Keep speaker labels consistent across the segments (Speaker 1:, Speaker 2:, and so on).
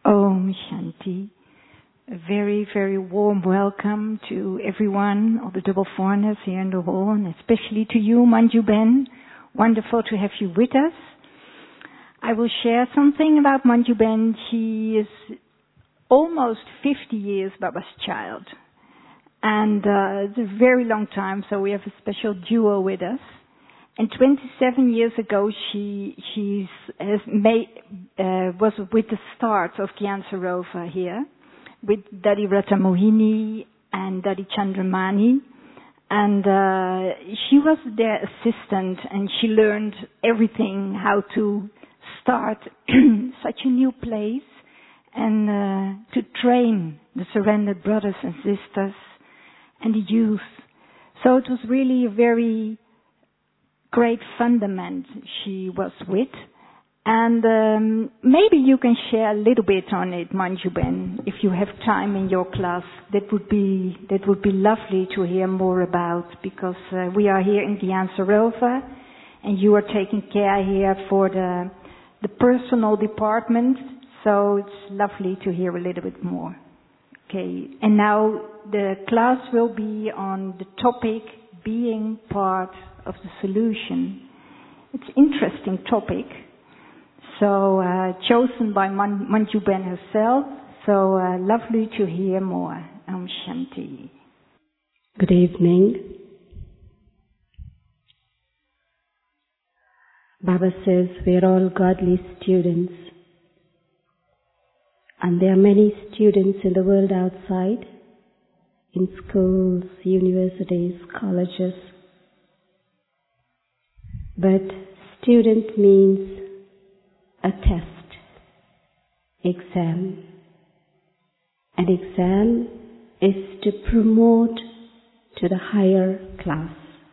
Speaker 1: Om Shanti. A very, very warm welcome to everyone, all the double foreigners here in the hall, and especially to you, Manju Ben. Wonderful to have you with us. I will share something about Manju Ben. She is almost 50 years Baba's child. And it's a very long time, so we have a special duo with us. And 27 years ago, she was with the start of Gyan Sarovar here, with Daddy Rata Mohini and Daddy Chandramani. And she was their assistant, and she learned everything, how to start such a new place, and to train the surrendered brothers and sisters and the youth. So it was really a very great fundament she was with. And maybe you can share a little bit on it, Manju Ben, if you have time in your class. That would be lovely to hear more about, because we are here in Gyan Sarovar, and you are taking care here for the personal department. So it's lovely to hear a little bit more. Okay, and now the class will be on the topic being part of the solution. It's an interesting topic. So, chosen by Manju Ben herself. So, lovely to hear more. Om Shanti.
Speaker 2: Good evening. Baba says we're all godly students. And there are many students in the world outside, in schools, universities, colleges. But student means a test, exam. An exam is to promote to the higher class.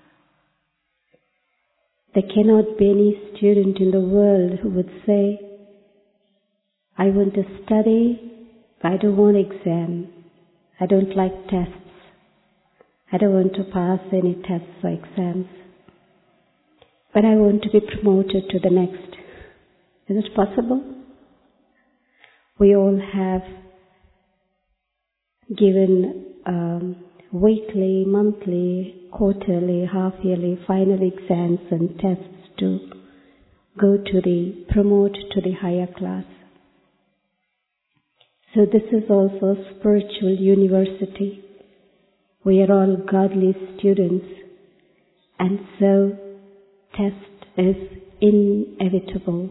Speaker 2: There cannot be any student in the world who would say, I want to study, but I don't want exam. I don't like tests. I don't want to pass any tests or exams. But I want to be promoted to the next. Is it possible? We all have given weekly, monthly, quarterly, half-yearly, final exams and tests to go to promote to the higher class. So this is also a spiritual university. We are all godly students, and so test is inevitable.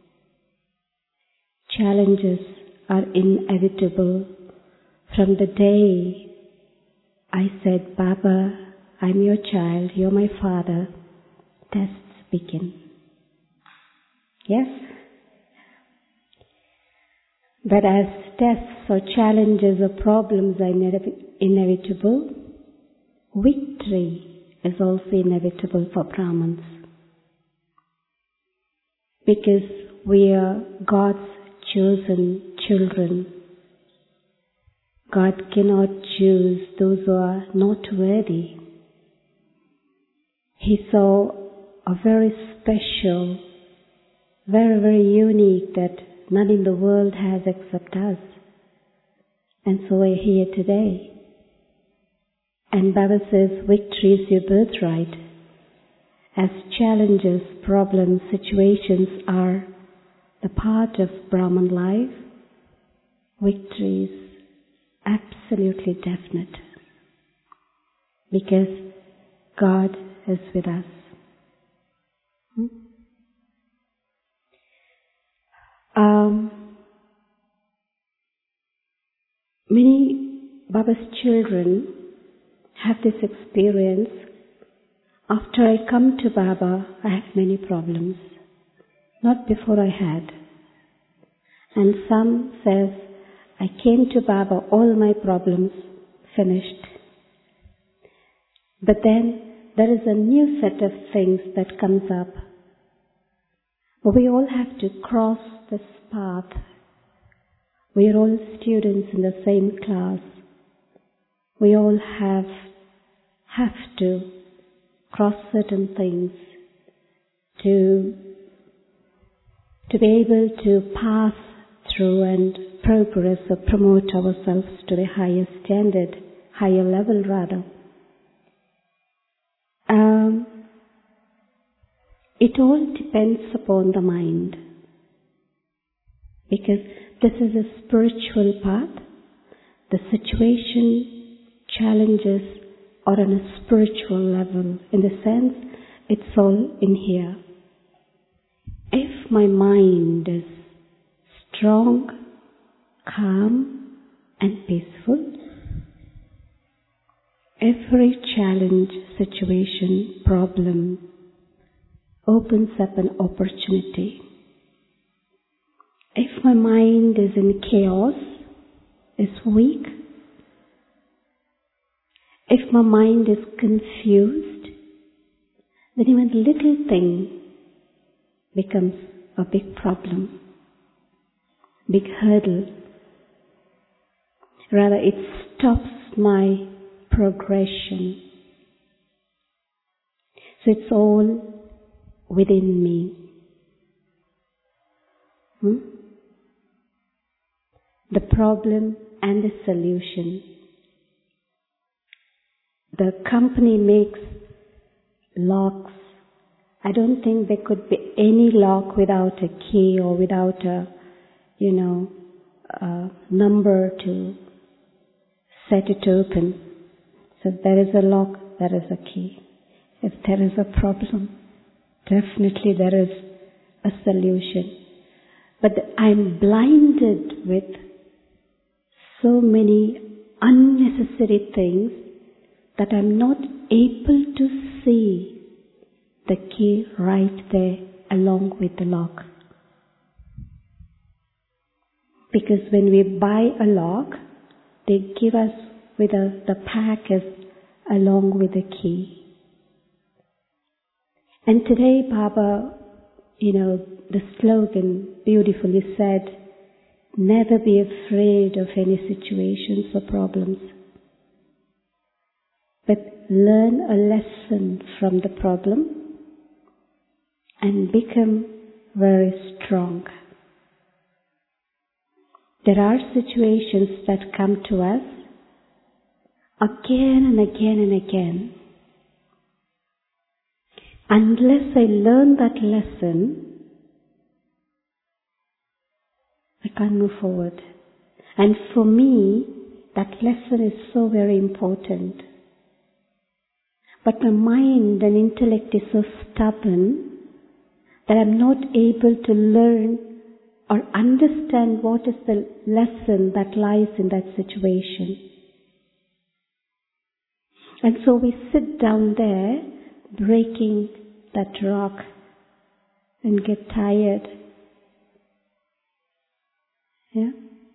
Speaker 2: Challenges are inevitable. From the day I said, Baba, I'm your child, you're my father, tests begin. Yes? But as tests or challenges or problems are inevitable, victory is also inevitable for Brahmins. Because we are God's chosen children. God cannot choose those who are not worthy. He saw a very special, very, very unique that none in the world has except us. And so we're here today. And Baba says victory is your birthright. As challenges, problems, situations are the part of Brahman life, victory is absolutely definite. Because God is with us. Many Baba's children have this experience. After I come to Baba, I have many problems. Not before I had. And some says, I came to Baba, all my problems finished. But then there is a new set of things that comes up. We all have to cross this path. We are all students in the same class. We all have to cross certain things to be able to pass through and progress or promote ourselves to the higher standard, higher level rather. It all depends upon the mind. Because this is a spiritual path. The situation, challenges are on a spiritual level. In the sense, it's all in here. If my mind is strong, calm and peaceful, every challenge, situation, problem opens up an opportunity. If my mind is in chaos, is weak, if my mind is confused, then even little thing becomes a big problem, big hurdle. Rather, it stops my progression. So it's all within me. The problem and the solution. The company makes locks. I don't think there could be any lock without a key or without a number to set it open. So if there is a lock, there is a key. If there is a problem, definitely there is a solution. But I'm blinded with so many unnecessary things that I'm not able to see the key right there along with the lock. Because when we buy a lock, they give us with the package along with the key. And today Baba, the slogan beautifully said, never be afraid of any situations or problems, but learn a lesson from the problem and become very strong. There are situations that come to us again and again and again. Unless I learn that lesson, I can't move forward. And for me, that lesson is so very important. But my mind and intellect is so stubborn that I'm not able to learn or understand what is the lesson that lies in that situation. And so we sit down there, breaking that rock, and get tired. Yeah?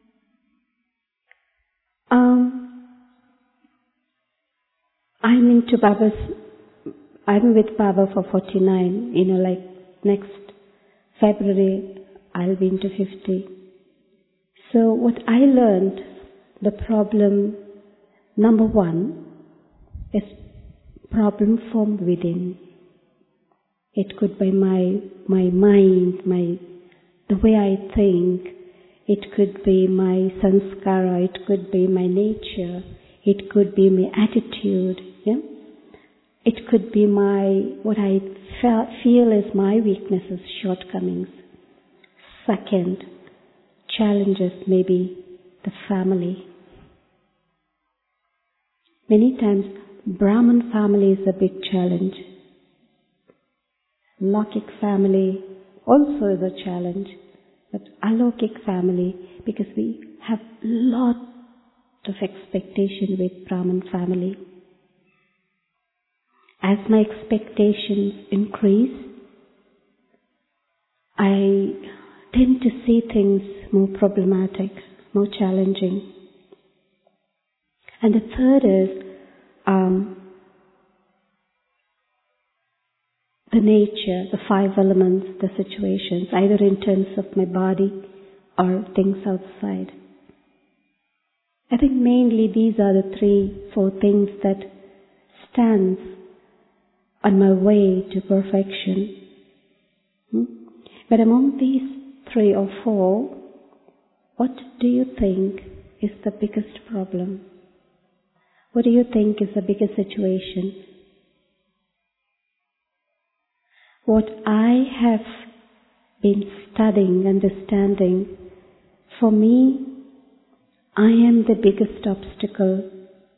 Speaker 2: I'm with Baba for 49, next February I'll be into 50. So what I learned, the problem number one is problem from within. It could be my mind, the way I think. It could be my sanskara. It could be my nature. It could be my attitude. Yeah? It could be what I feel is my weaknesses, shortcomings. Second, challenges, maybe the family. Many times, Brahman family is a big challenge. Laukic family also is a challenge, but alaukic family, because we have lot of expectation with Brahman family. As my expectations increase, I tend to see things more problematic, more challenging. And the third is the nature, the five elements, the situations, either in terms of my body or things outside. I think mainly these are the 3-4 things that stands on my way to perfection. But among these 3 or 4, What do you think is the biggest problem? What do you think is the biggest situation? What I have been studying, understanding, for me, I am the biggest obstacle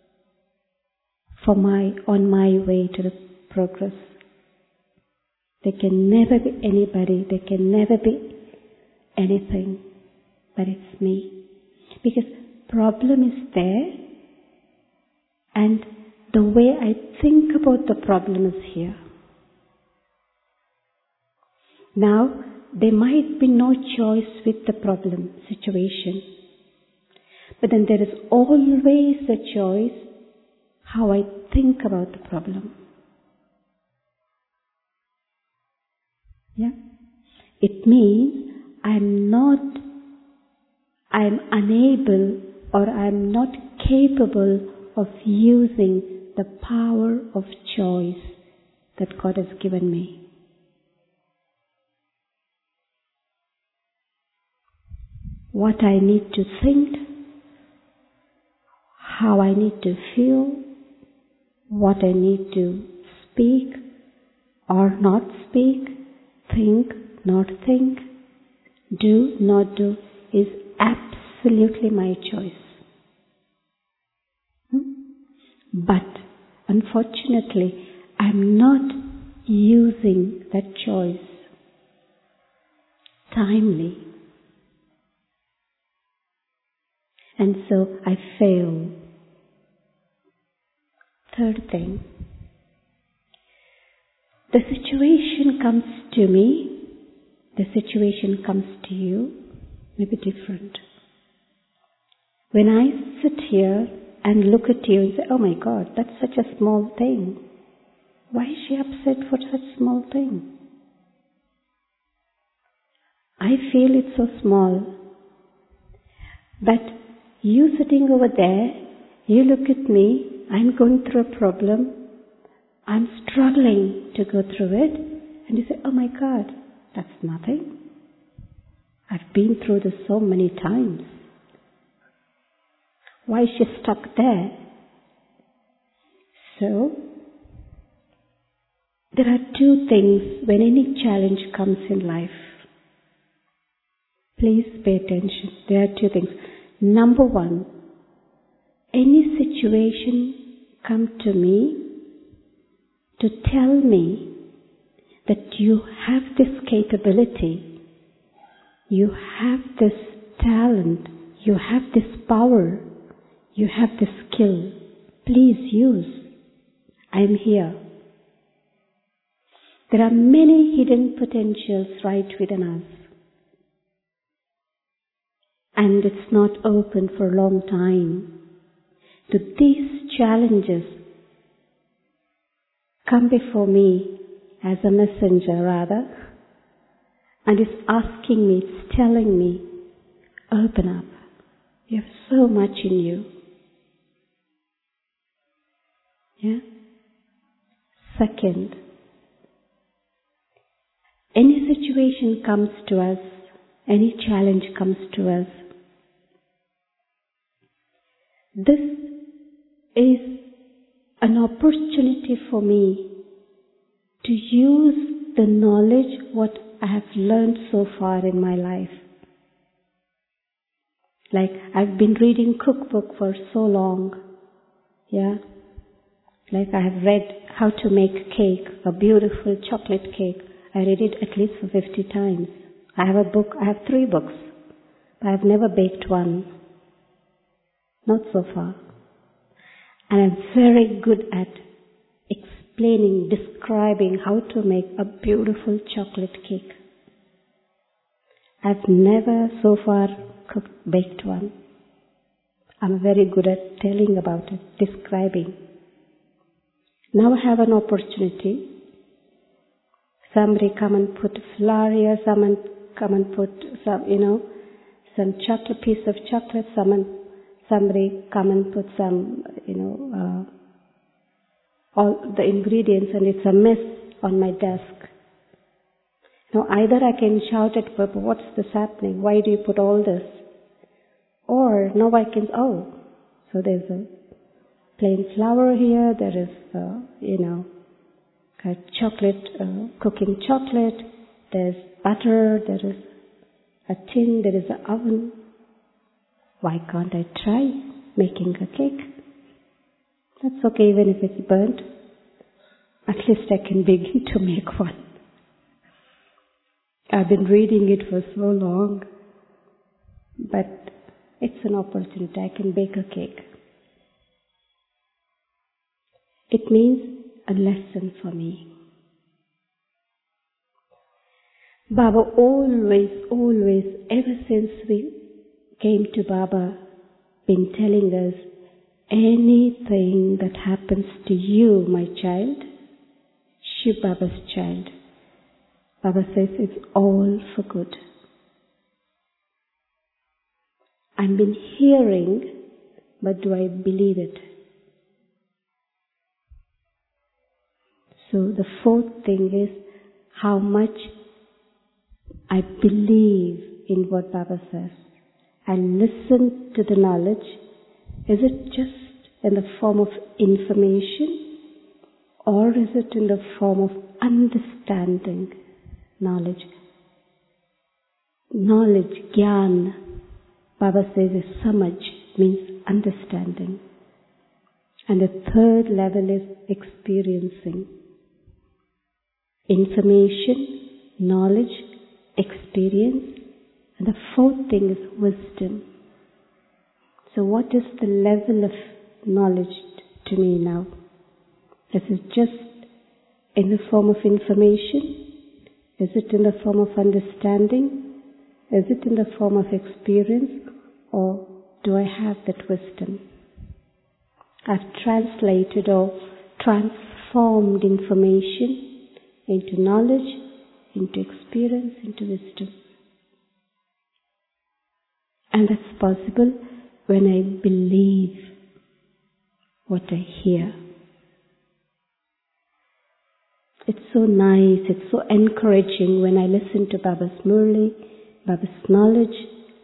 Speaker 2: on my way to the progress. There can never be anybody, there can never be anything, but it's me. Because problem is there, and the way I think about the problem is here. Now, there might be no choice with the problem situation, but then there is always a choice how I think about the problem. Yeah? It means I'm unable or I'm not capable of using the power of choice that God has given me. What I need to think, how I need to feel, what I need to speak or not speak, think, not think, do, not do, is absolutely my choice. But, unfortunately, I'm not using that choice timely. And so I fail. Third thing, the situation comes to me, the situation comes to you, maybe different. When I sit here and look at you and say, oh my God, that's such a small thing. Why is she upset for such a small thing? I feel it's so small. But you sitting over there, you look at me, I'm going through a problem, I'm struggling to go through it, and you say, oh my God, that's nothing. I've been through this so many times. Why is she stuck there? So, there are two things when any challenge comes in life. Please pay attention. There are two things. Number one, any situation come to me to tell me that you have this capability, you have this talent, you have this power, you have this skill. Please use. I am here. There are many hidden potentials right within us. And it's not open for a long time. So these challenges come before me as a messenger rather, and it's asking me, it's telling me, open up. You have so much in you. Yeah? Second, any situation comes to us, any challenge comes to us, this is an opportunity for me to use the knowledge what I have learned so far in my life. Like I've been reading cookbook for so long. Yeah. Like I have read how to make cake, a beautiful chocolate cake. I read it at least for 50 times. I have 3 books. But I have never baked one. Not so far. And I'm very good at explaining, describing how to make a beautiful chocolate cake. I've never so far baked one. I'm very good at telling about it, describing. Now I have an opportunity. Somebody come and put flour here, someone come and put some chocolate, piece of chocolate, somebody come and put some, all the ingredients, and it's a mess on my desk. Now either I can shout at people, what's this happening? Why do you put all this? Or now I can, so there's a plain flour here, there is, cooking chocolate, there's butter, there is a tin, there is an oven. Why can't I try making a cake? That's okay even if it's burnt. At least I can begin to make one. I've been reading it for so long, but it's an opportunity. I can bake a cake. It means a lesson for me. Baba always, ever since we came to Baba, been telling us, anything that happens to you, my child, Shiv Baba's child, Baba says it's all for good. I've been hearing, but do I believe it? So the fourth thing is how much I believe in what Baba says. I listen to the knowledge. Is it just in the form of information, or is it in the form of understanding knowledge? Knowledge, Gyan, Baba says is samaj, means understanding. And the third level is experiencing. Information, knowledge, experience. And the fourth thing is wisdom. So what is the level of knowledge to me now? Is it just in the form of information? Is it in the form of understanding? Is it in the form of experience? Or do I have that wisdom? I've translated or transformed information into knowledge, into experience, into wisdom. And that's possible when I believe what I hear. It's so nice, it's so encouraging when I listen to Baba's Murli, Baba's knowledge,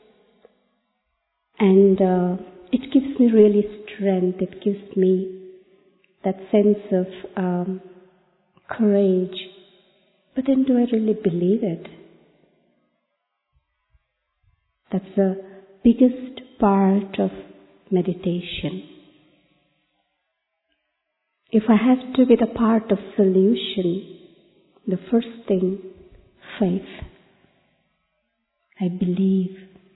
Speaker 2: and it gives me really strength, it gives me that sense of courage. But then do I really believe it? That's the biggest part of meditation. If I have to be the part of solution, the first thing, faith. I believe.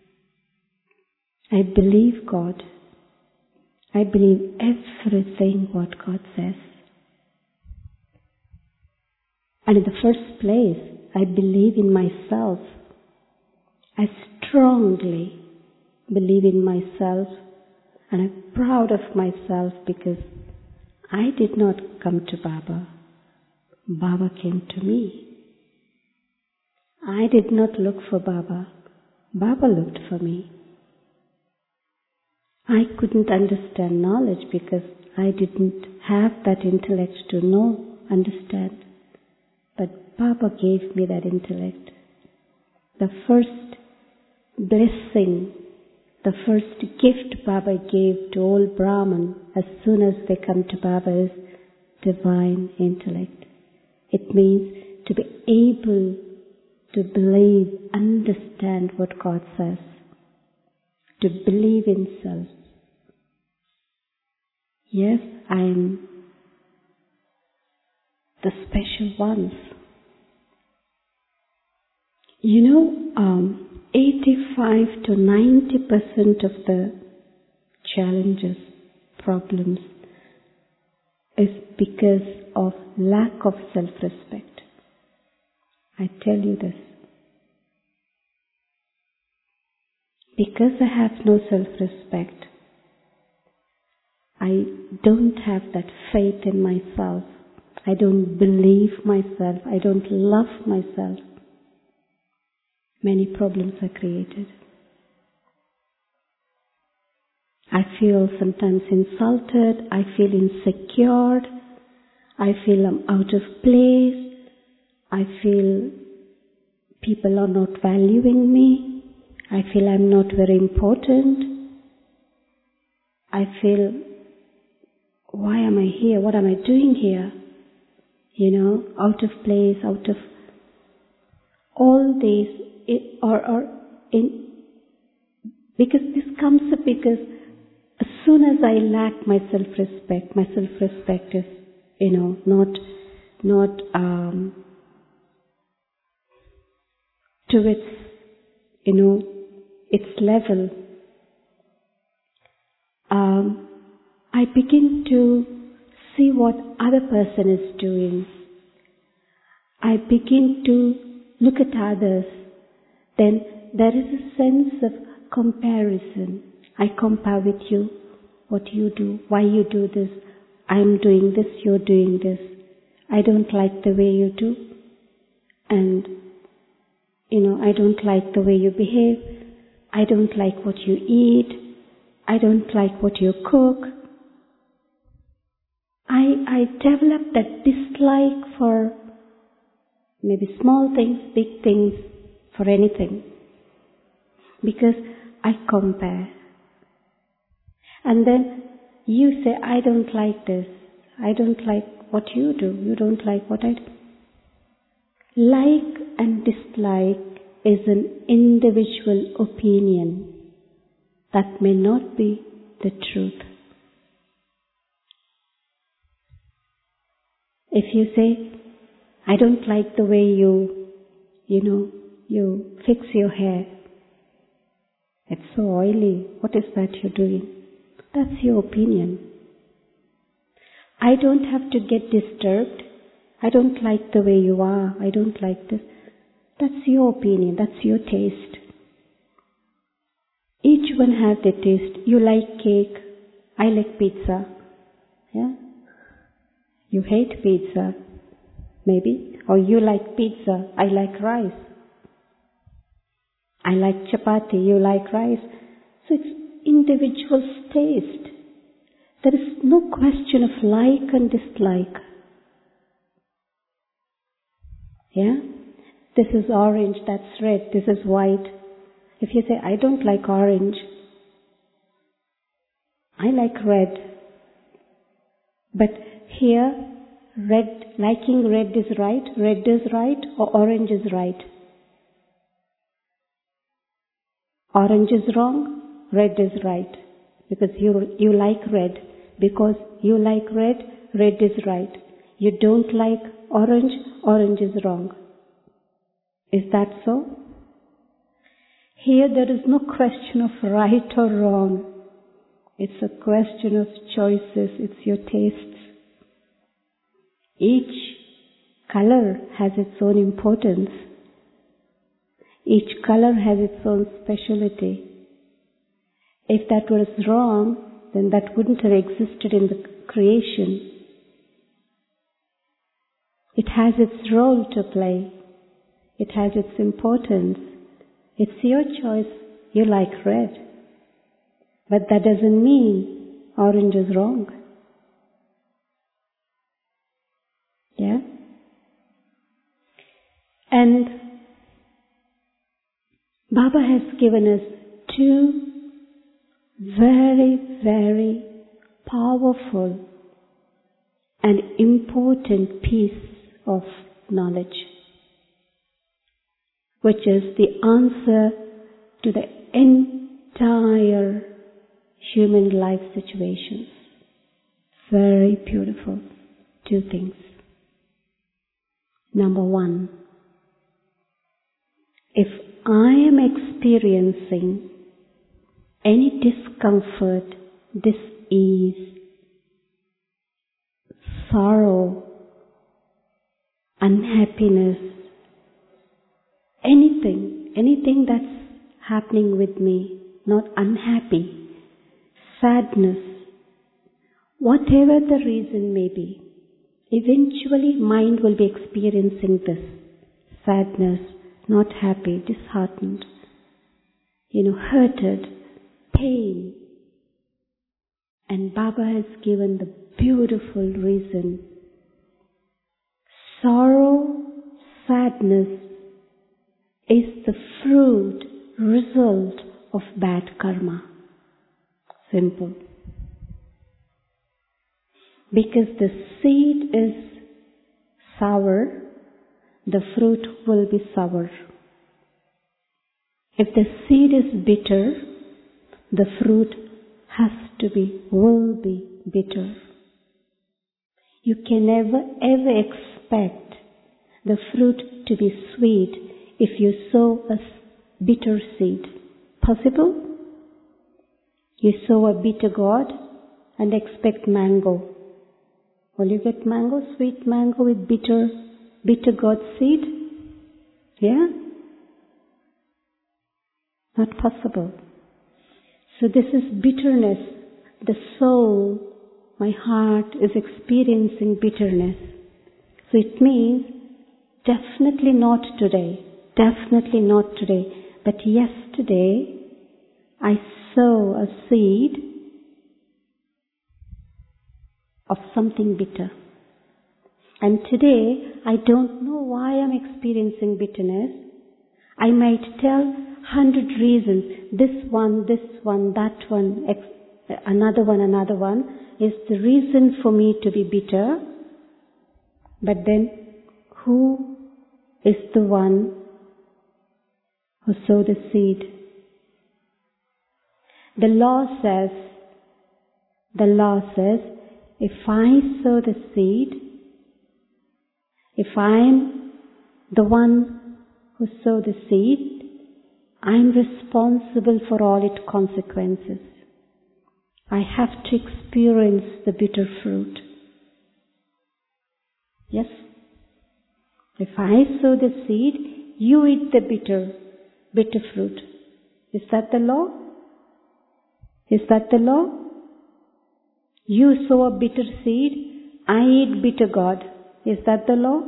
Speaker 2: I believe God. I believe everything what God says. And in the first place, I believe in myself. I strongly believe in myself, and I'm proud of myself because I did not come to Baba. Baba came to me. I did not look for Baba. Baba looked for me. I couldn't understand knowledge because I didn't have that intellect to know, understand. But Baba gave me that intellect. The first blessing, the first gift Baba gave to all Brahman as soon as they come to Baba is divine intellect. It means to be able to believe, understand what God says, to believe in self. Yes, I am the special ones. 85 to 90% of the challenges, problems, is because of lack of self-respect. I tell you this. Because I have no self-respect, I don't have that faith in myself. I don't believe myself. I don't love myself. Many problems are created. I feel sometimes insulted. I feel insecure. I feel I'm out of place. I feel people are not valuing me. I feel I'm not very important. I feel, why am I here? What am I doing here? Out of place, out of all these, because this comes up because as soon as I lack my self-respect is, not to its level. I begin to see what other person is doing. I begin to look at others. Then there is a sense of comparison. I compare with you, what you do, why you do this. I'm doing this, you're doing this. I don't like the way you do. And, I don't like the way you behave. I don't like what you eat. I don't like what you cook. I develop that dislike for maybe small things, big things, for anything. Because I compare. And then you say, I don't like this. I don't like what you do. You don't like what I do. Like and dislike is an individual opinion. That may not be the truth. If you say, I don't like the way you fix your hair. It's so oily. What is that you're doing? That's your opinion. I don't have to get disturbed. I don't like the way you are. I don't like this. That's your opinion. That's your taste. Each one has their taste. You like cake. I like pizza. Yeah? You hate pizza. Maybe. Or you like pizza. I like rice. I like chapati. You like rice. So it's individual's taste. There is no question of like and dislike. Yeah? This is orange, that's red, this is white. If you say, I don't like orange, I like red. But here, liking red is right, or orange is right? Orange is wrong, red is right. Because you like red. Because you like red, red is right. You don't like orange, orange is wrong. Is that so? Here there is no question of right or wrong. It's a question of choices. It's your tastes. Each color has its own importance. Each color has its own speciality. If that was wrong, then that wouldn't have existed in the creation. It has its role to play. It has its importance. It's your choice. You like red. But that doesn't mean orange is wrong. Yeah? And Baba has given us two very, very powerful and important piece of knowledge, which is the answer to the entire human life situations. Very beautiful. Two things. Number one, if I am experiencing any discomfort, dis-ease, sorrow, unhappiness, anything that's happening with me, not unhappy, sadness, whatever the reason may be, eventually mind will be experiencing this sadness, not happy, disheartened, hurted, pain. And Baba has given the beautiful reason. Sorrow, sadness is the fruit, result of bad karma. Simple. Because the seed is sour, the fruit will be sour. If the seed is bitter, the fruit will be bitter. You can never ever expect the fruit to be sweet if you sow a bitter seed. Possible? You sow a bitter God and expect mango. Will you get mango, sweet mango with bitter God seed? Yeah? Not possible. So this is bitterness. The soul, my heart is experiencing bitterness. So it means definitely not today. Definitely not today. But yesterday I sow a seed of something bitter. And today I don't know why I'm experiencing bitterness. I might tell 100 reasons. This one, that one, another one is the reason for me to be bitter. But then, who is the one who sowed the seed? The law says, if I sow the seed, if I'm the one who sowed the seed, I'm responsible for all its consequences. I have to experience the bitter fruit. Yes? If I sow the seed, you eat the bitter fruit. Is that the law? Is that the law? You sow a bitter seed, I eat bitter God. Is that the law?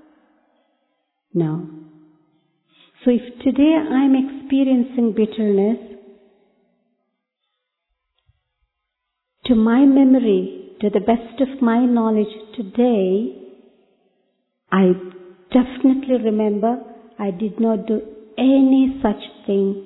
Speaker 2: No. So if today I'm experiencing bitterness, to my memory, to the best of my knowledge today, I definitely remember I did not do any such thing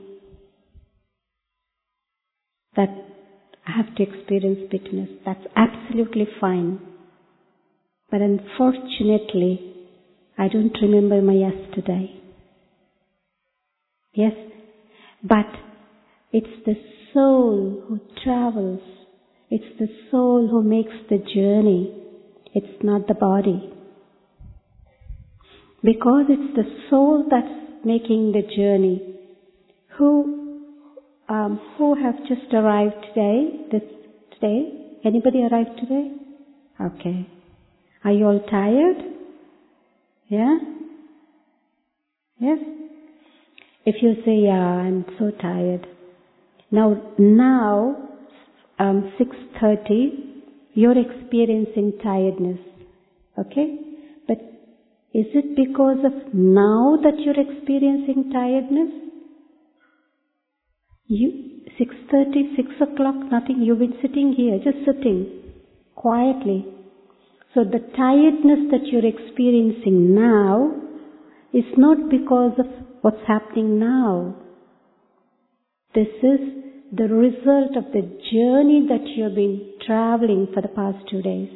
Speaker 2: that I have to experience bitterness. That's absolutely fine. But unfortunately, I don't remember my yesterday. Yes? But it's the soul who travels. It's the soul who makes the journey. It's not the body. Because it's the soul that's making the journey. Who have just arrived today? Today? Anybody arrived today? Okay. Are you all tired? Yeah? Yes? If you say, yeah, I'm so tired. Now 6:30, you're experiencing tiredness. Okay? But is it because of now that you're experiencing tiredness? 6:30, 6 o'clock, nothing. You've been sitting here, just sitting quietly. So the tiredness that you're experiencing now is not because of what's happening now. This is the result of the journey that you've been traveling for the past 2 days.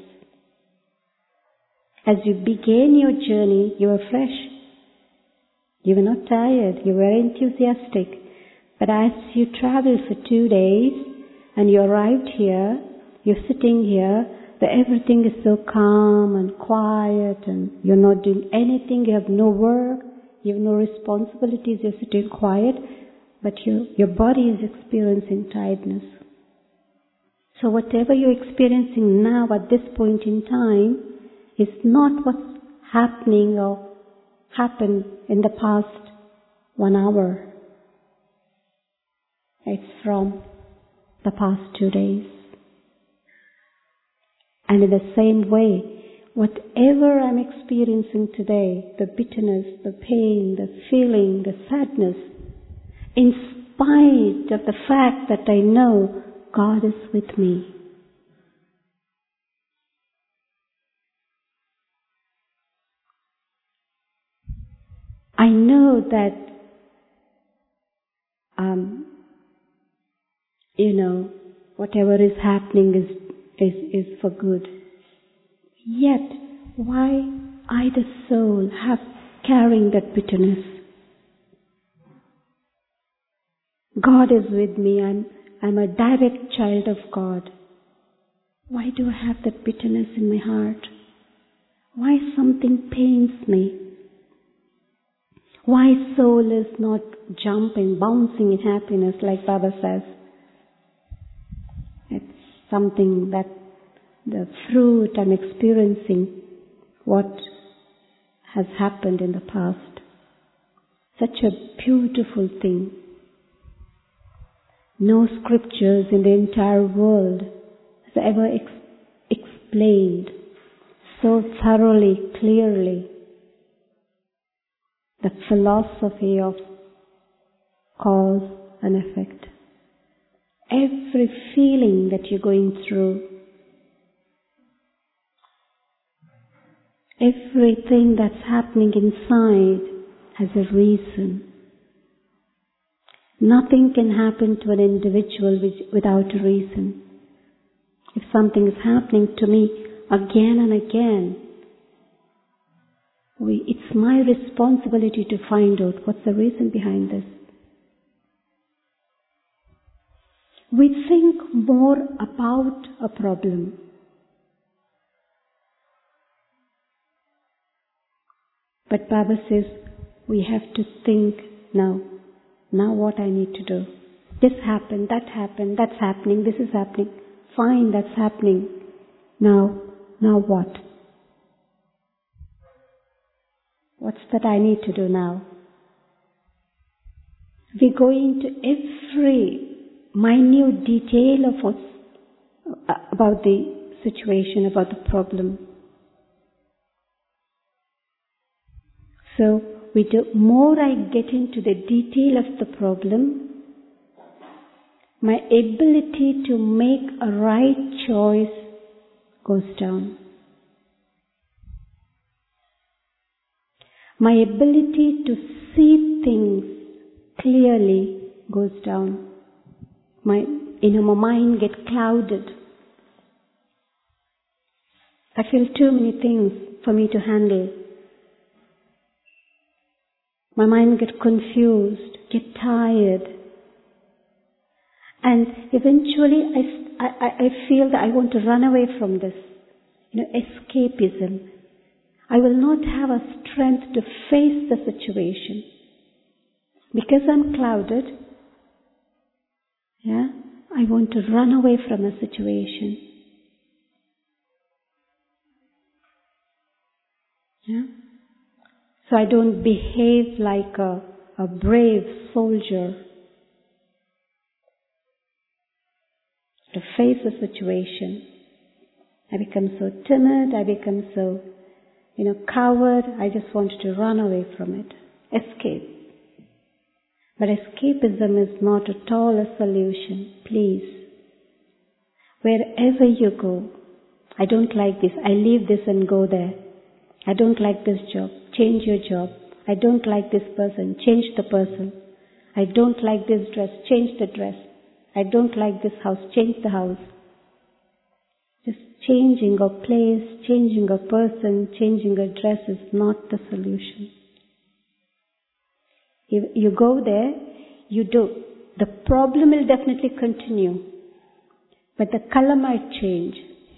Speaker 2: As you began your journey, you were fresh. You were not tired. You were enthusiastic. But as you traveled for 2 days and you arrived here, you're sitting here, everything is so calm and quiet and you're not doing anything, you have no work, you have no responsibilities, you're sitting quiet, but your body is experiencing tiredness. So whatever you're experiencing now at this point in time is not what's happening or happened in the past 1 hour. It's from the past 2 days. And in the same way, whatever I'm experiencing today, the bitterness, the pain, the feeling, the sadness, in spite of the fact that I know God is with me. I know that, whatever is happening is for good. Yet, why I, the soul, have carrying that bitterness? God is with me. I'm a direct child of God. Why do I have that bitterness in my heart? Why something pains me? Why soul is not jumping, bouncing in happiness like Baba says? It's something that the fruit I'm experiencing, what has happened in the past. Such a beautiful thing. No scriptures in the entire world has ever explained so thoroughly, clearly, the philosophy of cause and effect. Every feeling that you're going through, everything that's happening inside has a reason. Nothing can happen to an individual without a reason. If something is happening to me again and again, it's my responsibility to find out what's the reason behind this. We think more about a problem. But Baba says, we have to think now. Now what I need to do. This happened, that's happening, this is happening. Fine, that's happening. Now what? What's that I need to do now? We go into every minute detail of what's about the situation, about the problem. So, more I get into the detail of the problem, my ability to make a right choice goes down. My ability to see things clearly goes down. My mind gets clouded. I feel too many things for me to handle. My mind gets confused, get tired. And eventually I feel that I want to run away from this. Escapism. I will not have a strength to face the situation. Because I'm clouded, I want to run away from a situation. So I don't behave like a brave soldier to face a situation. I become so timid, I become so, coward. I just want to run away from it. Escape. But escapism is not at all a solution. Please. Wherever you go, I don't like this, I leave this and go there. I don't like this job, change your job. I don't like this person, change the person. I don't like this dress, change the dress. I don't like this house, change the house. Just changing a place, changing a person, changing a dress is not the solution. If you go there, you do. The problem will definitely continue, but the color might change.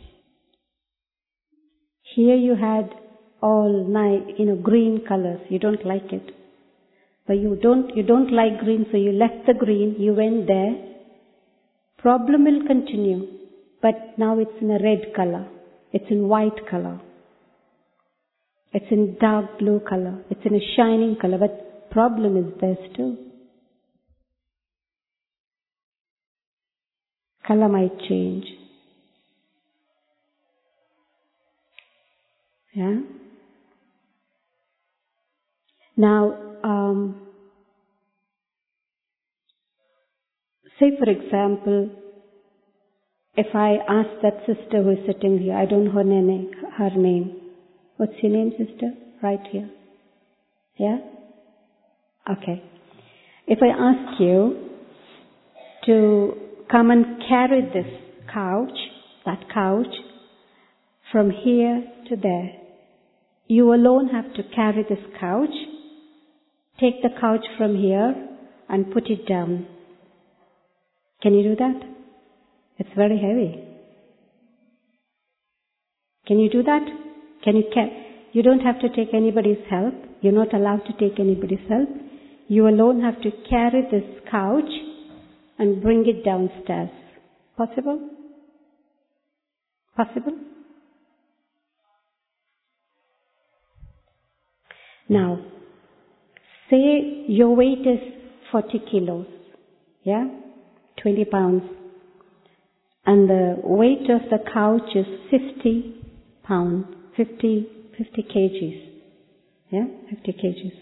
Speaker 2: Here you had all night, green colors. You don't like it. But you don't like green, so you left the green, you went there. Problem will continue, but now it's in a red color. It's in white color. It's in dark blue color. It's in a shining color, but problem is there still. Color might change. Now, say for example, if I ask that sister who is sitting here, I don't know her name. What's your name, sister? Right here. Yeah? Okay. If I ask you to come and carry that couch, from here to there. You alone have to carry this couch, take the couch from here and put it down. Can you do that? It's very heavy. Can you do that? You don't have to take anybody's help. You're not allowed to take anybody's help. You alone have to carry this couch and bring it downstairs. Possible? Possible? Now, say your weight is 40 kilos, yeah? 20 pounds. And the weight of the couch is 50 pounds, 50 kgs. Yeah, 50 kgs.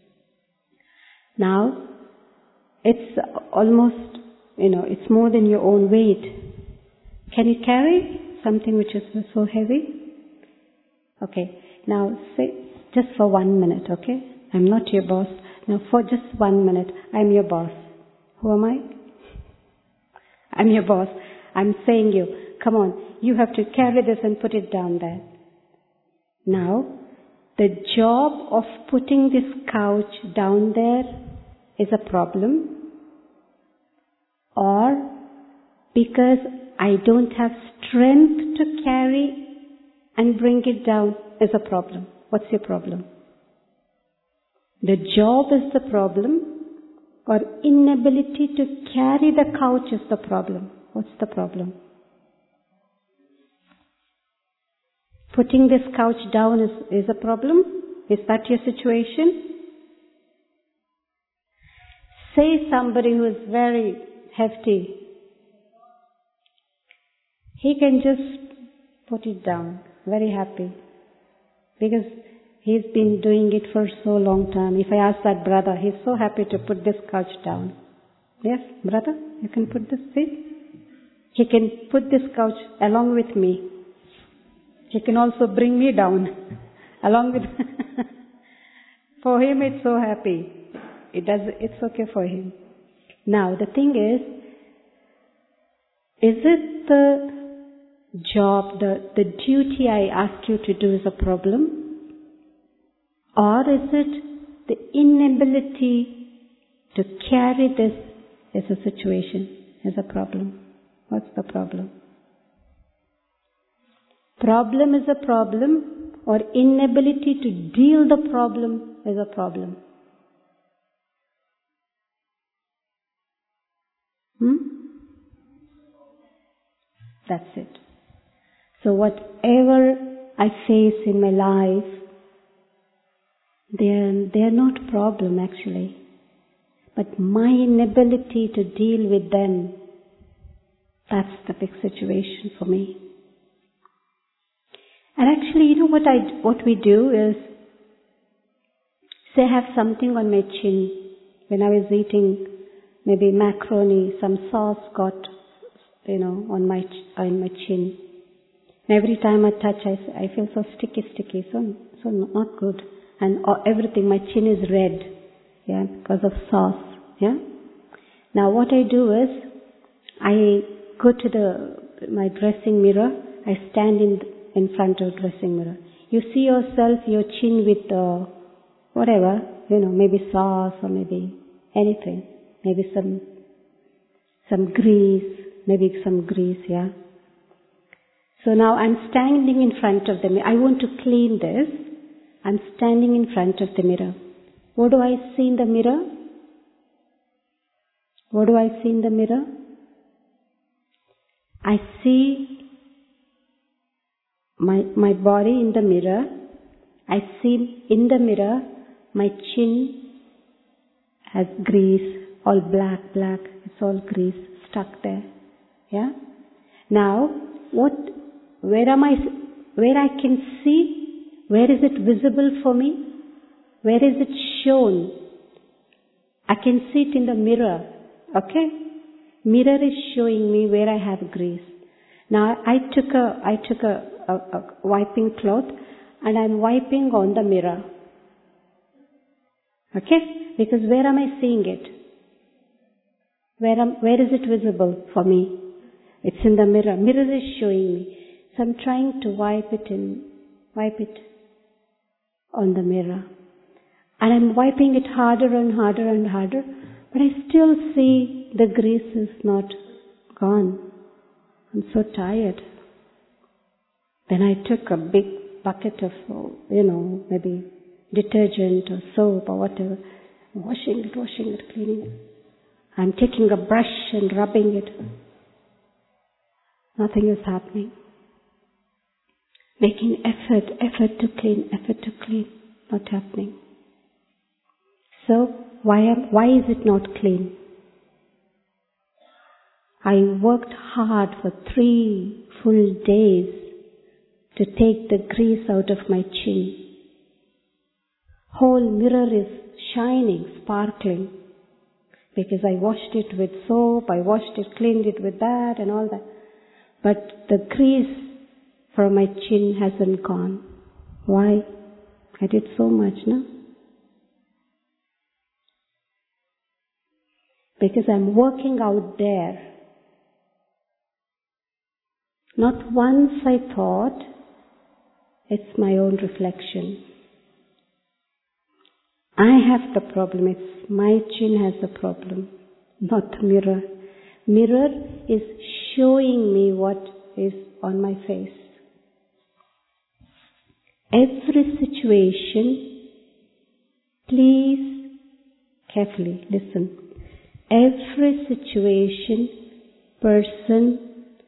Speaker 2: Now, it's almost, it's more than your own weight. Can you carry something which is so heavy? Okay, now say, just for 1 minute, okay? I'm not your boss. Now for just 1 minute, I'm your boss. Who am I? I'm your boss. I'm saying you, come on, you have to carry this and put it down there. Now, the job of putting this couch down there is a problem, or because I don't have strength to carry and bring it down is a problem. What's your problem? The job is the problem, or inability to carry the couch is the problem. What's the problem? Putting this couch down is a problem? Is that your situation? Say somebody who is very hefty. He can just put it down, very happy. Because he's been doing it for so long time. If I ask that brother, he's so happy to put this couch down. Yes, brother, you can put this, see? He can put this couch along with me. He can also bring me down along with. For him, it's so happy. It's okay for him. Now, the thing is it the job, the duty I ask you to do is a problem? Or is it the inability to carry this as a situation, as a problem? What's the problem? Problem is a problem, or inability to deal the problem is a problem. That's it. So whatever I face in my life, they're not problem actually. But my inability to deal with them, that's the big situation for me. And actually, what we do is, say I have something on my chin. When I was eating maybe macaroni, some sauce got, on my chin. And every time I touch, I feel so sticky, so not good. And everything, my chin is red, yeah, because of sauce, yeah. Now what I do is, I go to my dressing mirror, I stand in front of the dressing mirror. You see yourself, your chin with whatever, maybe sauce or maybe anything, maybe some grease, yeah. So now I'm standing in front of the mirror. I want to clean this. I'm standing in front of the mirror. What do I see in the mirror? What do I see in the mirror? I see my body in the mirror. I see in the mirror my chin has grease, all black, it's all grease stuck there. Yeah? Now, where I can see, where is it visible for me? Where is it shown? I can see it in the mirror. Okay? Mirror is showing me where I have grease. Now I took a wiping cloth and I'm wiping on the mirror. Okay? Because where am I seeing it? Where is it visible for me? It's in the mirror. Mirror is showing me. So I'm trying to wipe it in wipe it on the mirror. And I'm wiping it harder and harder and harder, but I still see the grease is not gone. I'm so tired. Then I took a big bucket of, maybe detergent or soap or whatever, washing it, cleaning it. I'm taking a brush and rubbing it. Nothing is happening. Making effort to clean, not happening. So, why is it not clean? I worked hard for 3 full days to take the grease out of my chin. Whole mirror is shining, sparkling, because I washed it with soap, cleaned it with that and all that. But the grease from my chin hasn't gone. Why? I did so much, no? Because I'm working out there. Not once I thought, it's my own reflection. I have the problem, it's my chin has the problem, not the mirror. Mirror is showing me what is on my face. Every situation, please carefully listen. Every situation, person,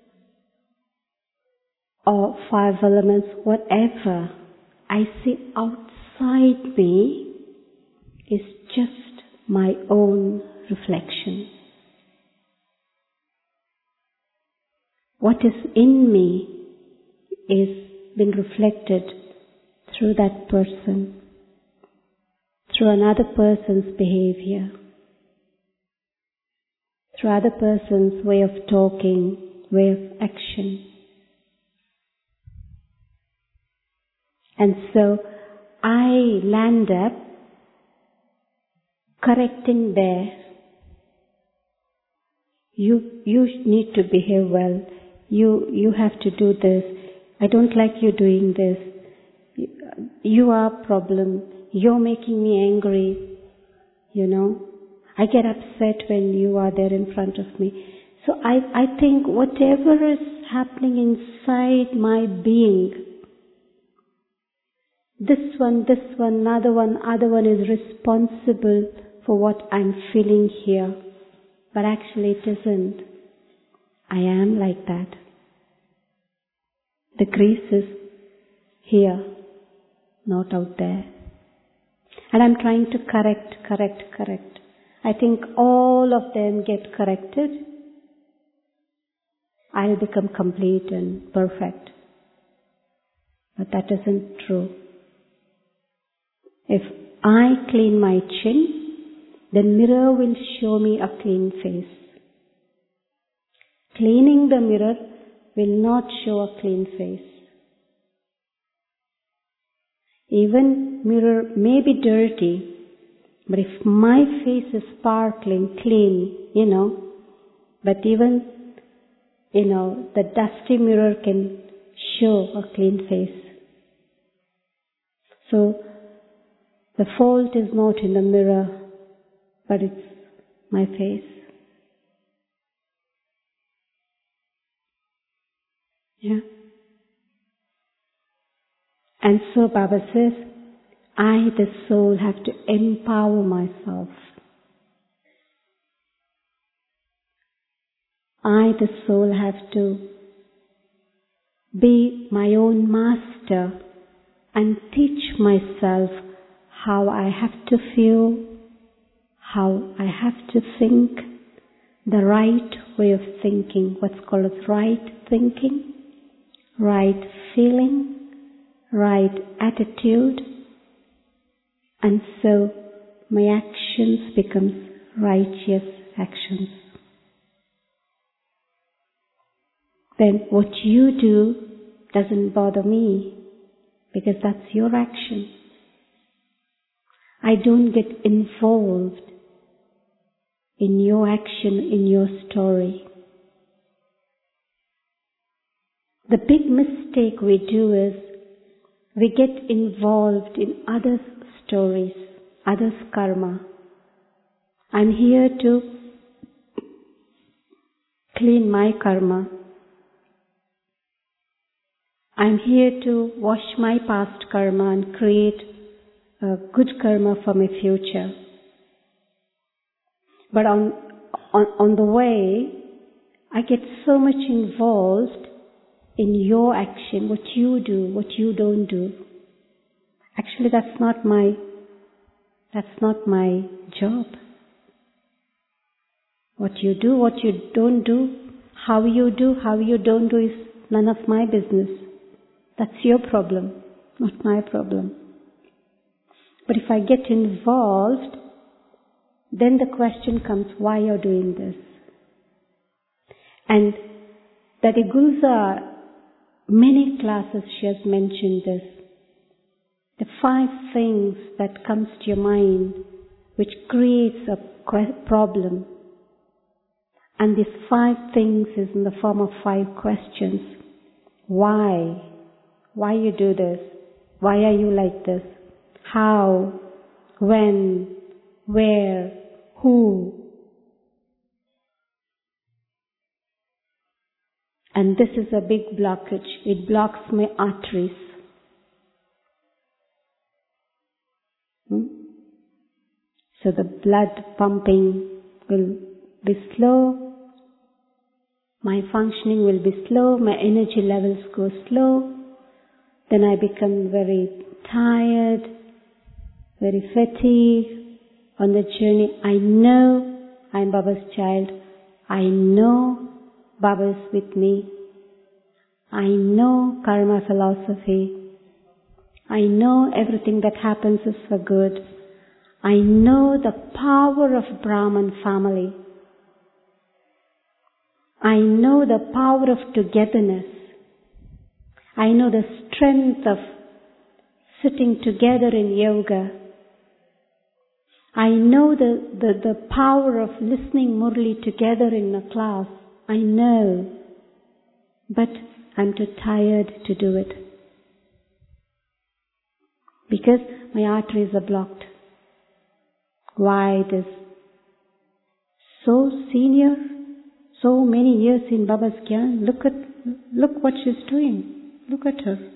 Speaker 2: or 5 elements, whatever I see outside me is just my own reflection. What is in me is been reflected through that person, through another person's behavior, through other person's way of talking, way of action. And so I land up correcting there. You need to behave well. You have to do this. I don't like you doing this. You are a problem. You're making me angry. I get upset when you are there in front of me. So I think whatever is happening inside my being, this one, other one is responsible for what I'm feeling here. But actually it isn't. I am like that. The grease is here, not out there. And I'm trying to correct. I think all of them get corrected. I'll become complete and perfect. But that isn't true. If I clean my chin, the mirror will show me a clean face. Cleaning the mirror will not show a clean face. Even mirror may be dirty, but if my face is sparkling, clean, but even, the dusty mirror can show a clean face. So, the fault is not in the mirror, but it's my face. Yeah. And so Baba says, I, the soul, have to empower myself. I, the soul, have to be my own master and teach myself how I have to feel, how I have to think, the right way of thinking, what's called as right thinking, right feeling, right attitude, and so my actions become righteous actions. Then what you do doesn't bother me, because that's your action. I don't get involved in your action, in your story. The big mistake we do is we get involved in others' stories, others' karma. I'm here to clean my karma. I'm here to wash my past karma and create a good karma for my future. But on the way, I get so much involved in your action, what you do, what you don't do. Actually, that's not my job. What you do, what you don't do, how you don't do is none of my business. That's your problem, not my problem. But if I get involved, then the question comes, why you're doing this? And Dadi Gulzar, many classes she has mentioned this. The 5 things that comes to your mind which creates a problem. And these 5 things is in the form of 5 questions. Why? Why you do this? Why are you like this? How? When? Where? Who? And this is a big blockage. It blocks my arteries. So the blood pumping will be slow. My functioning will be slow. My energy levels go slow. Then I become very tired, very fatigued on the journey. I know I'm Baba's child. I know Baba is with me. I know karma philosophy. I know everything that happens is for good. I know the power of Brahman family. I know the power of togetherness. I know the strength of sitting together in yoga. I know the power of listening Murli together in a class. I know. But I'm too tired to do it. Because my arteries are blocked. Why this? So senior, so many years in Baba's Gyan. Look what she's doing. Look at her.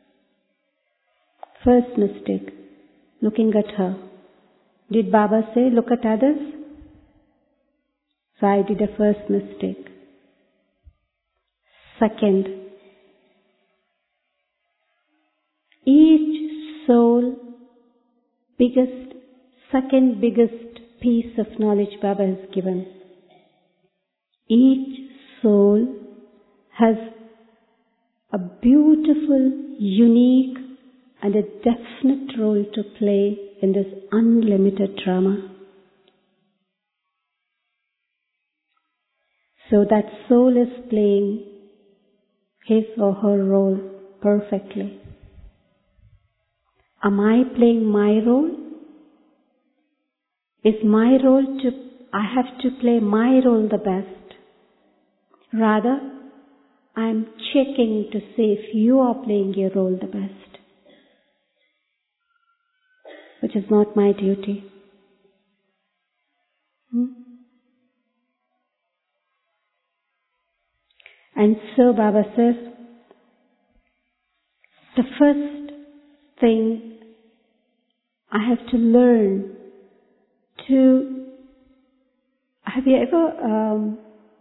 Speaker 2: First mistake, looking at her. Did Baba say, look at others? So I did a first mistake. Second, each soul, second biggest piece of knowledge Baba has given. Each soul has a beautiful, unique, and a definite role to play in this unlimited drama. So that soul is playing his or her role perfectly. Am I playing my role? Is my role I have to play my role the best. Rather, I'm checking to see if you are playing your role the best. Which is not my duty. And so Baba says, the first thing I have to learn to... Have you ever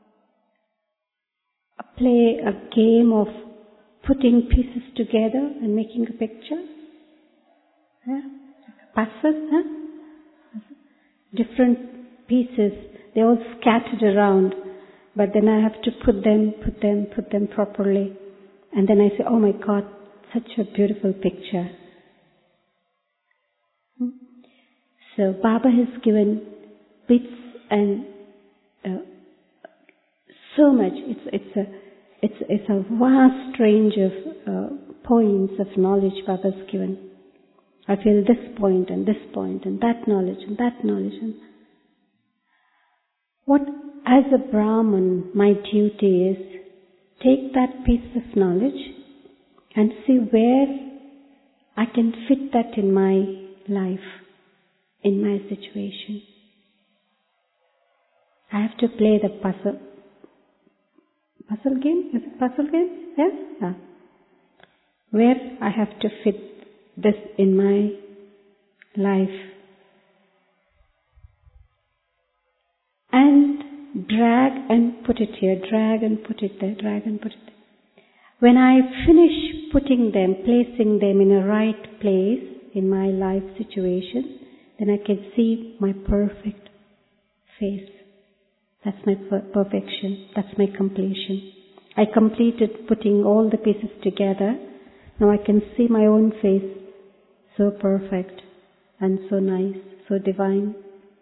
Speaker 2: play a game of putting pieces together and making a picture? Yeah? Puzzles, huh? Different pieces, they're all scattered around, but then I have to put them properly. And then I say, oh my God, such a beautiful picture. So Baba has given bits and so much. It's a vast range of points of knowledge Baba's given. I feel this point and this point and that knowledge and that knowledge. And what, as a Brahman, my duty is take that piece of knowledge and see where I can fit that in my life, in my situation. I have to play the puzzle game? Is it puzzle game? Yes? Yeah. Where I have to fit this in my life. And drag and put it here, drag and put it there, drag and put it there. When I finish putting them, placing them in a right place in my life situation, then I can see my perfect face. That's my perfection. That's my completion. I completed putting all the pieces together. Now I can see my own face, so perfect and so nice, so divine.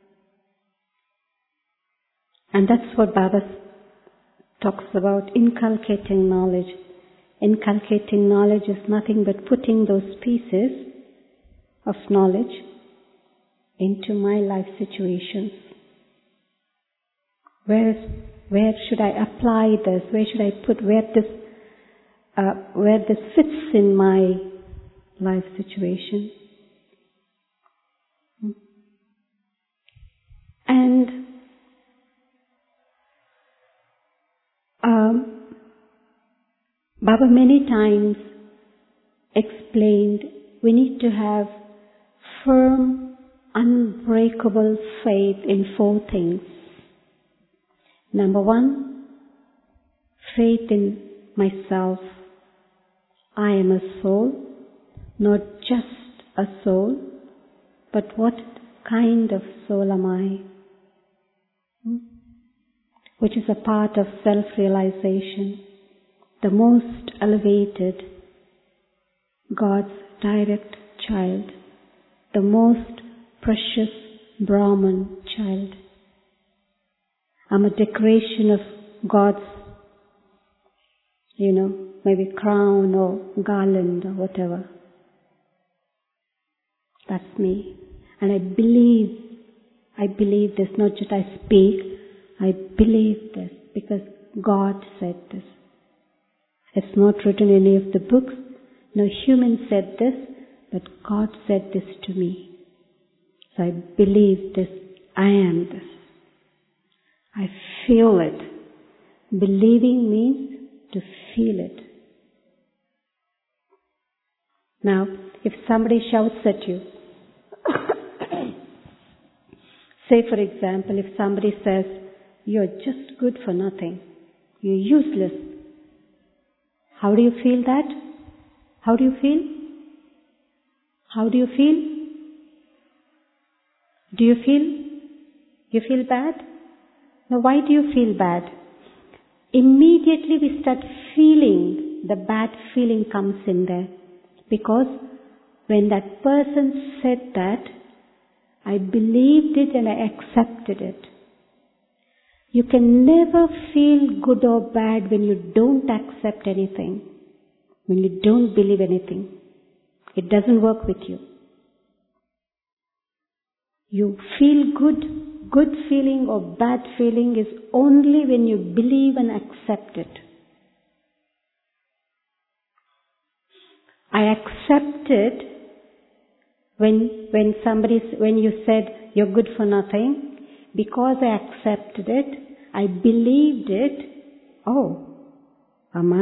Speaker 2: And that's what Baba talks about, inculcating knowledge. Inculcating knowledge is nothing but putting those pieces of knowledge into my life situations. Where should I apply this? Where should I put where this fits in my life situation? And Baba many times explained we need to have firm, unbreakable faith in 4 things. Number 1, faith in myself. I am a soul, not just a soul, but what kind of soul am I? Which is a part of self-realization, the most elevated, God's direct child, the most precious Brahman child. I'm a decoration of God's, maybe crown or garland or whatever. That's me. And I believe this, not just I speak, I believe this because God said this. It's not written in any of the books. No human said this, but God said this to me. So I believe this. I am this. I feel it. Believing means to feel it. Now, if somebody shouts at you, say for example, if somebody says, you're just good for nothing, you're useless, how do you feel that? How do you feel? How do you feel? Do you feel bad? Now why do you feel bad? Immediately we start feeling, the bad feeling comes in there. Because when that person said that, I believed it and I accepted it. You can never feel good or bad when you don't accept anything, when you don't believe anything. It doesn't work with you. You feel good feeling or bad feeling is only when you believe and accept it. I accepted when you said you're good for nothing. Because I accepted it, I believed it. Oh, am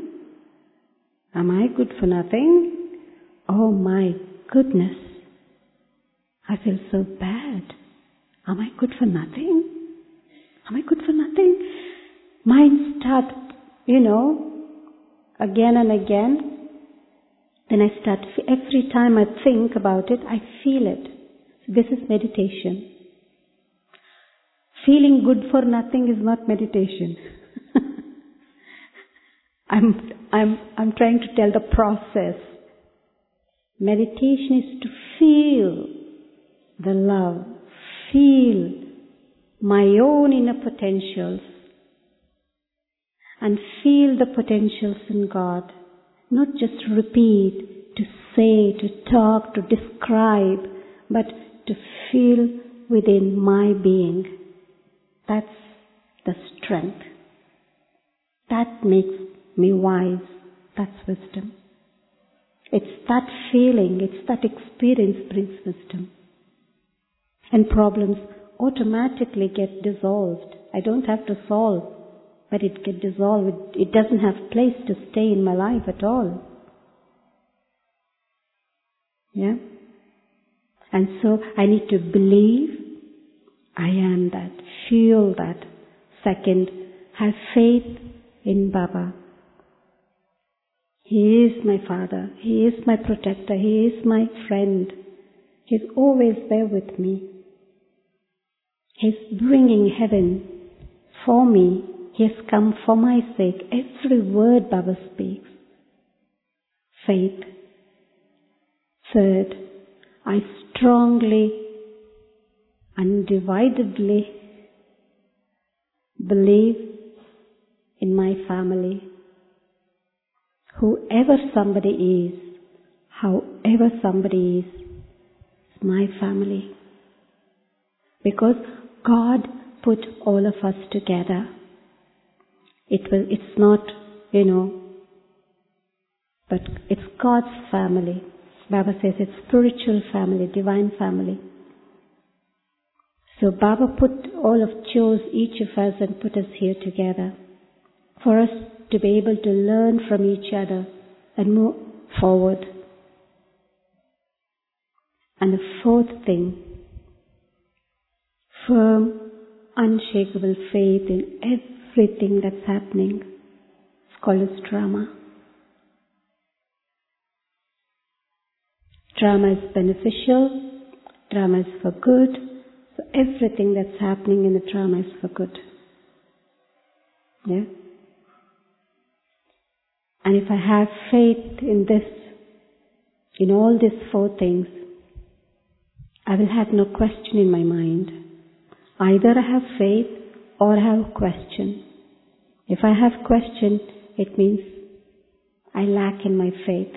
Speaker 2: I good for nothing? Oh my goodness, I feel so bad. Am I good for nothing? Am I good for nothing? Mind start, again and again. Then I start, every time I think about it, I feel it. So this is meditation. Feeling good for nothing is not meditation. I'm trying to tell the process. Meditation is to feel the love, feel my own inner potentials, and feel the potentials in God. Not just repeat, to say, to talk, to describe, but to feel within my being. That's the strength. That makes me wise. That's wisdom. It's that feeling, it's that experience brings wisdom. And problems automatically get dissolved. I don't have to solve, but it gets dissolved. It doesn't have place to stay in my life at all. Yeah? And so I need to believe I am that. Feel that. Second, have faith in Baba. He is my Father. He is my protector. He is my friend. He's always there with me. He's bringing heaven for me. He has come for my sake. Every word Baba speaks. Faith. Third, I strongly, undividedly believe in my family. Whoever somebody is, however somebody is, it's my family. Because God put all of us together. It's not, but it's God's family. Baba says it's spiritual family, divine family. So Baba chose each of us and put us here together for us to be able to learn from each other and move forward. And the fourth thing, firm, unshakable faith in everything that's happening. It's called as drama. Drama is beneficial, drama is for good, so everything that's happening in the drama is for good. Yeah? And if I have faith in this, in all these four things, I will have no question in my mind. Either I have faith or I have question. If I have question, it means I lack in my faith.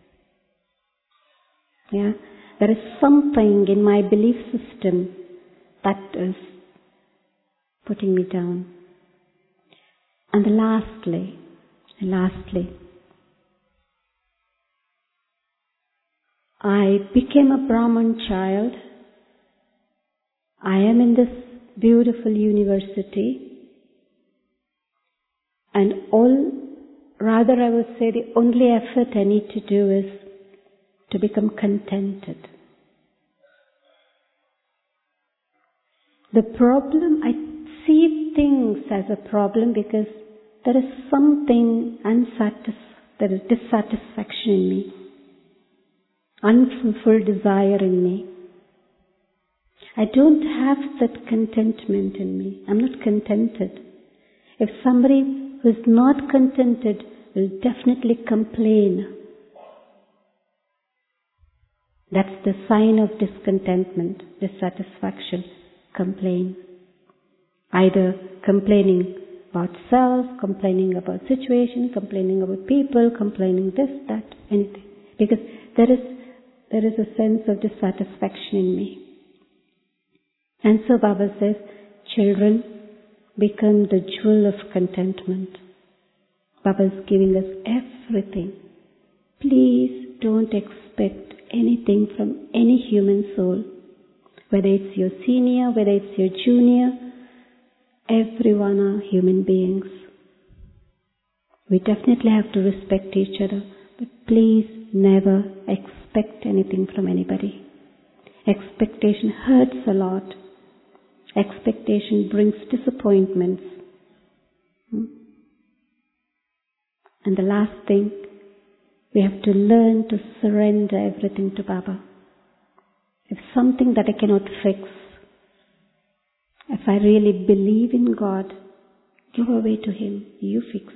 Speaker 2: Yeah? There is something in my belief system that is putting me down. And lastly, I became a Brahman child. I am in this beautiful university. And I would say the only effort I need to do is to become contented. The problem, I see things as a problem because there is something there is dissatisfaction in me, unfulfilled desire in me. I don't have that contentment in me. I'm not contented. If somebody who is not contented will definitely complain, that's the sign of discontentment, dissatisfaction. Complain. Either complaining about self, complaining about situation, complaining about people, complaining this, that, anything. Because there is a sense of dissatisfaction in me. And so Baba says, children, become the jewel of contentment. Baba is giving us everything. Please don't expect anything from any human soul. Whether it's your senior, whether it's your junior, everyone are human beings. We definitely have to respect each other, but please never expect anything from anybody. Expectation hurts a lot. Expectation brings disappointments. And the last thing, we have to learn to surrender everything to Baba. If something that I cannot fix, if I really believe in God, give away to Him. You fix.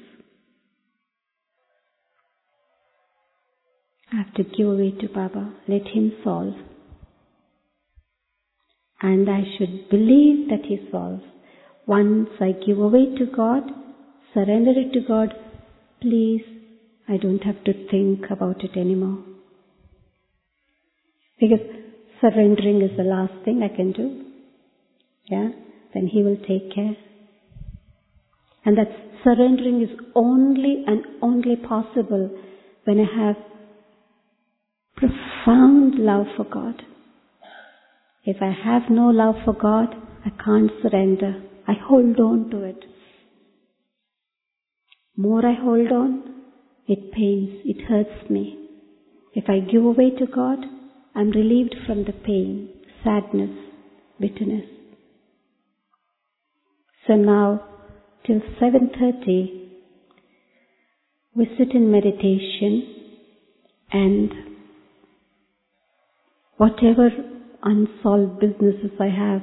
Speaker 2: I have to give away to Baba. Let Him solve. And I should believe that He solves. Once I give away to God, surrender it to God, please, I don't have to think about it anymore. Because surrendering is the last thing I can do. Yeah? Then He will take care. And that surrendering is only and only possible when I have profound love for God. If I have no love for God, I can't surrender. I hold on to it. More I hold on, it pains, it hurts me. If I give away to God, I'm relieved from the pain, sadness, bitterness. So now, till 7:30, we sit in meditation, and whatever unsolved businesses I have,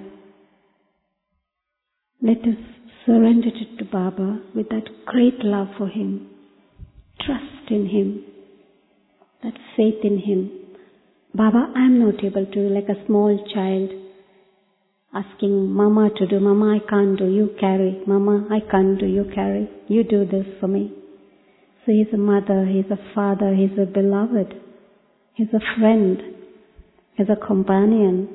Speaker 2: let us surrender it to Baba with that great love for Him, trust in Him, that faith in Him. Baba, I am not able to, like a small child, asking Mama to do. Mama, I can't do, you carry. Mama, I can't do, you carry. You do this for me. So He's a mother, He's a father, He's a beloved, He's a friend, He's a companion.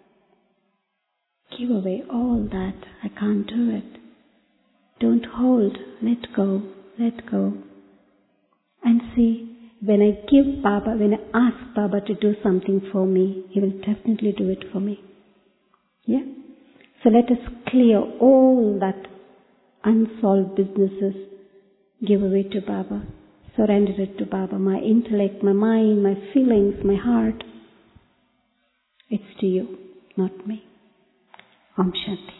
Speaker 2: Give away all that. I can't do it. Don't hold. Let go. Let go. And see, when I give Baba, when I ask Baba to do something for me, He will definitely do it for me. Yeah? So let us clear all that unsolved businesses. Give away to Baba. Surrender it to Baba. My intellect, my mind, my feelings, my heart. It's to you, not me. Om Shanti.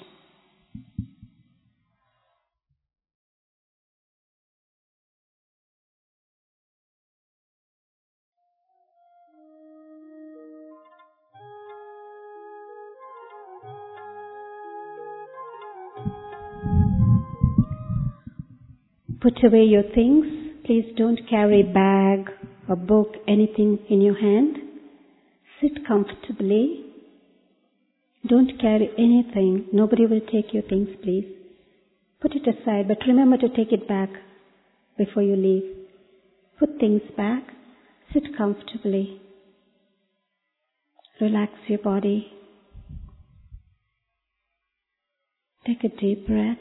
Speaker 2: Put away your things. Please don't carry a bag, a book, anything in your hand. Sit comfortably. Don't carry anything. Nobody will take your things, please. Put it aside, but remember to take it back before you leave. Put things back. Sit comfortably. Relax your body. Take a deep breath.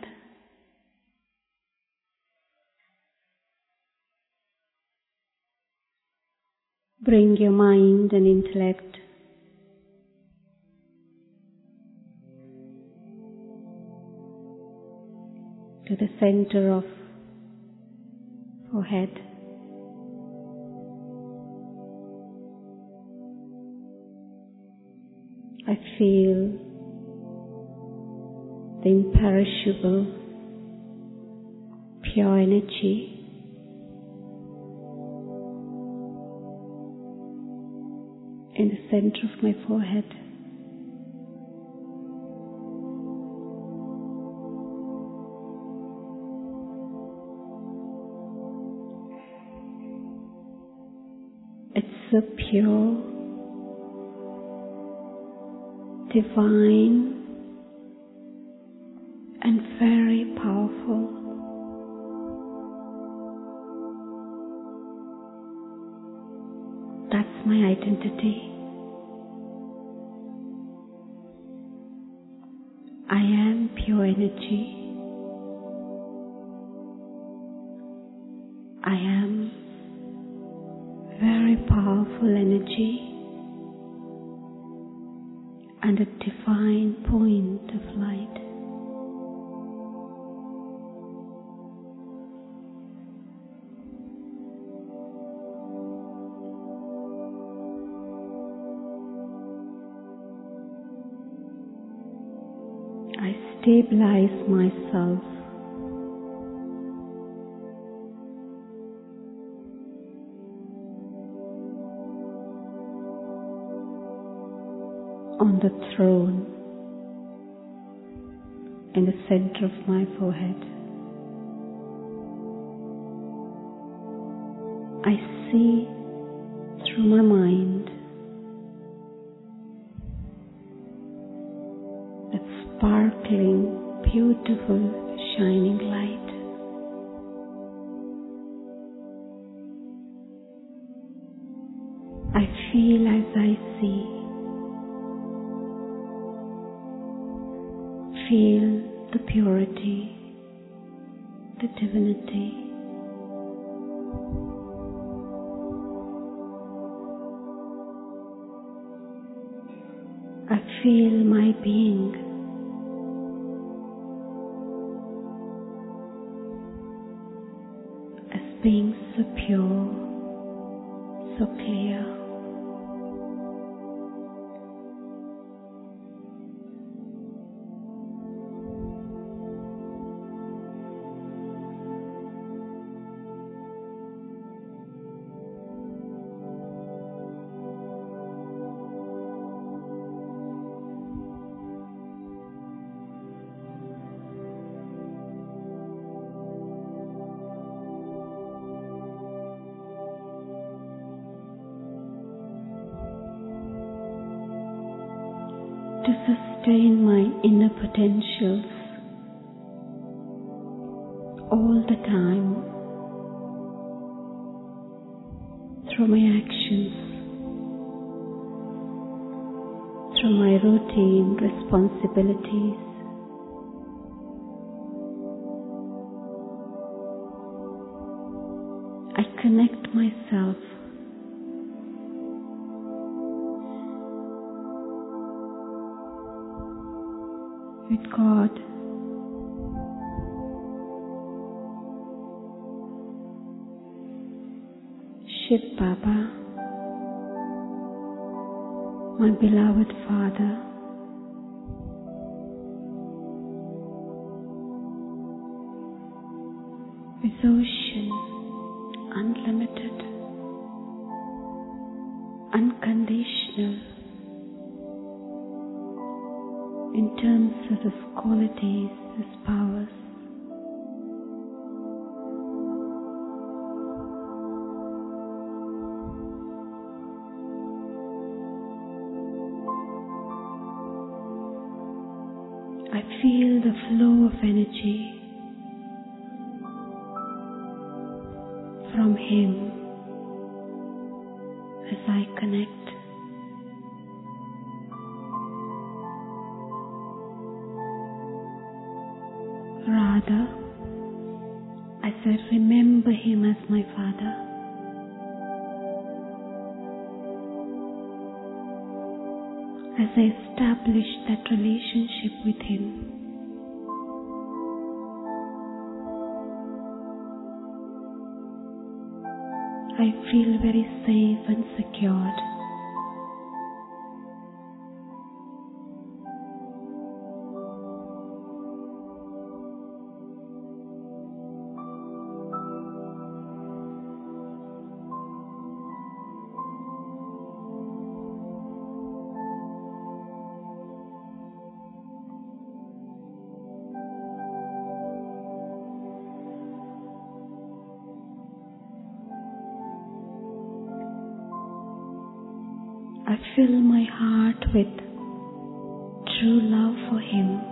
Speaker 2: Bring your mind and intellect to the center of forehead. I feel the imperishable, pure energy in the center of my forehead. It's so pure, divine, and very powerful. That's my identity. I am pure energy. I am very powerful energy and a divine point of light. I stabilize myself on the throne in the center of my forehead. I see through my mind that sparkling, beautiful, shining light. I feel as I see. Feel the purity, the divinity. I feel my being as being so pure, so clear. To sustain my inner potentials all the time through my actions, through my routine responsibilities. I connect myself with God, Shiv Baba, my beloved Father, with ocean, unlimited, unconditional, in terms of His qualities, His powers. I feel the flow of energy from Him as I connect. Rather, as I remember Him as my Father, as I establish that relationship with Him, I feel very safe and secured. I fill my heart with true love for Him.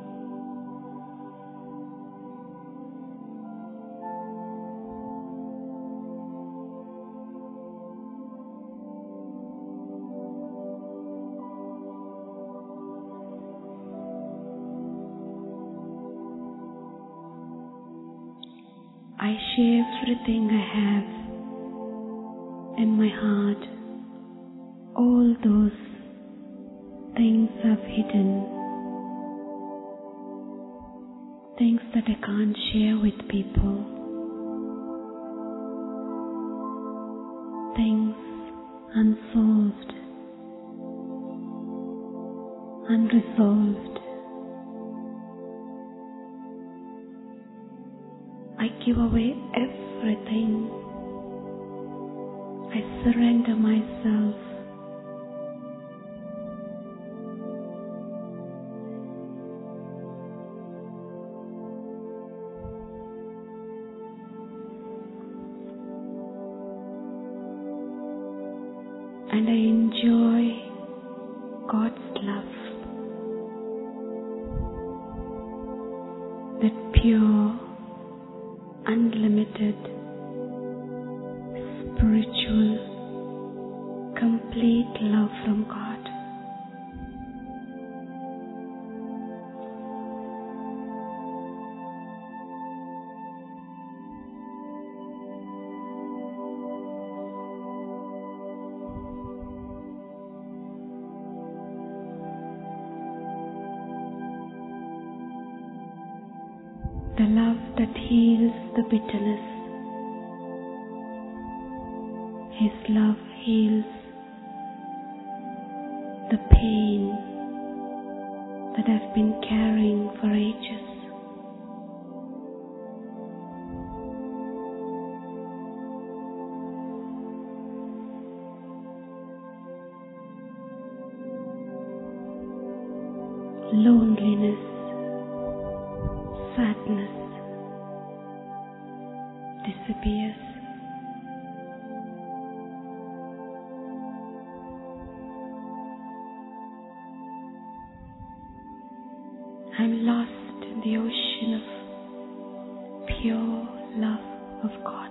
Speaker 2: I share everything I have in my heart. All those things I've hidden, things that I can't share with people, things unsolved, unresolved. I give away everything. I surrender myself. And I enjoy God's love, that pure, unlimited, spiritual, complete love from God. that heals the bitterness. His love heals the pain that I've been carrying for ages. Loneliness, sadness disappears. I'm lost in the ocean of pure love of God.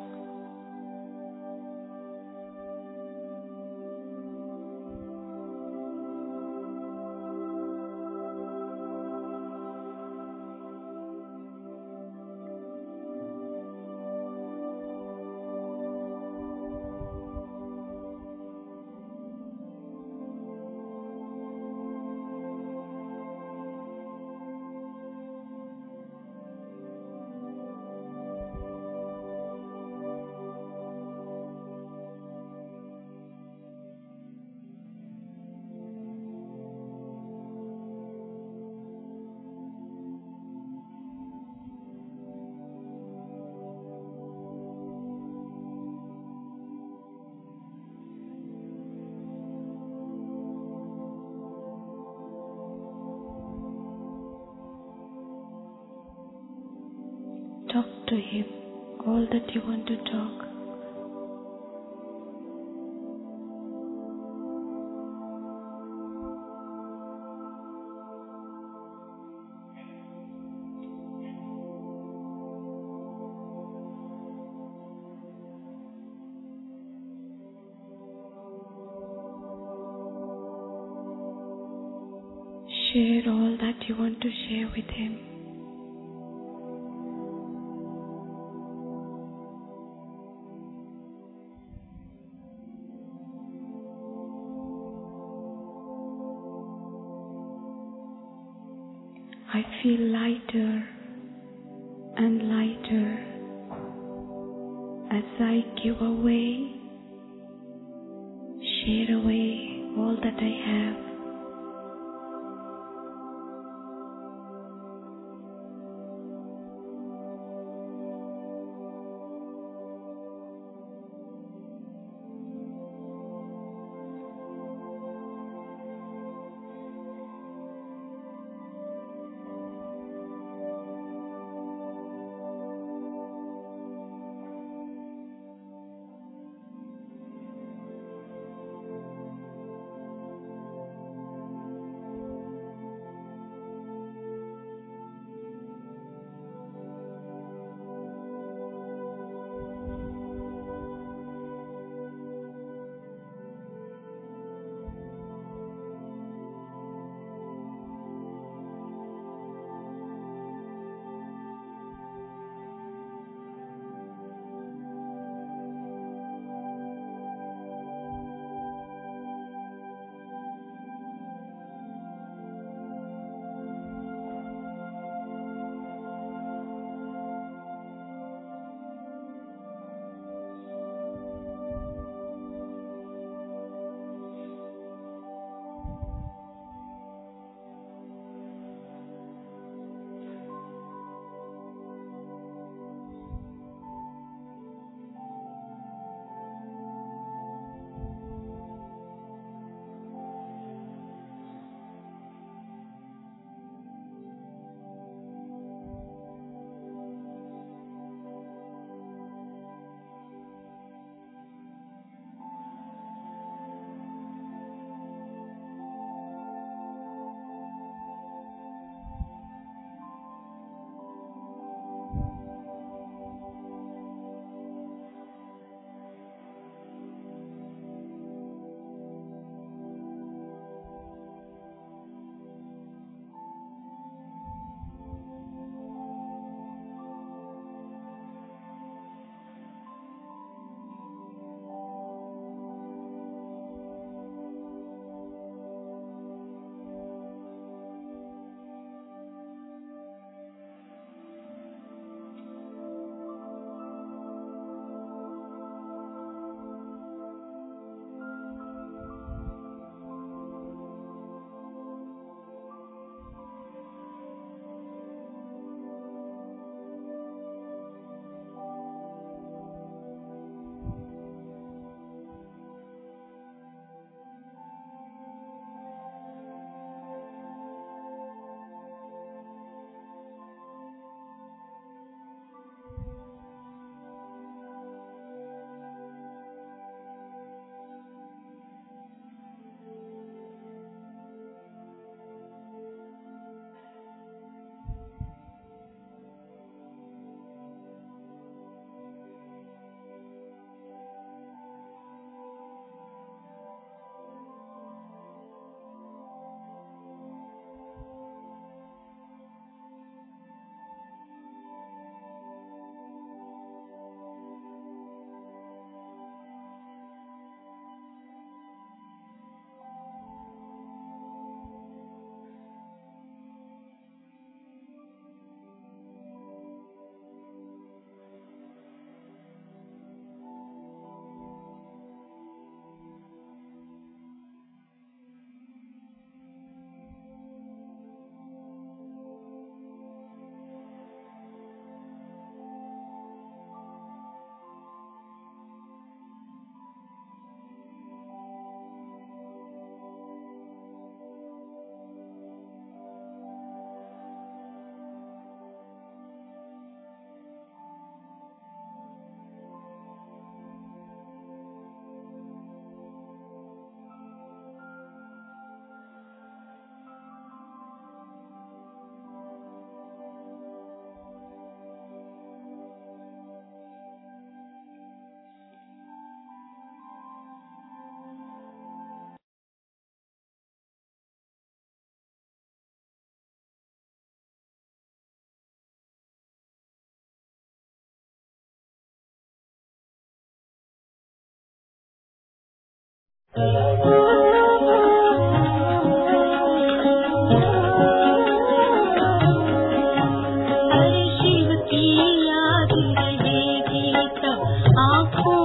Speaker 2: Talk to Him all that you want to talk. Share all that you want to share with Him. I feel lighter and lighter as I give away, share away all that I have.
Speaker 3: Shiv की याद रहेगी तब आँखों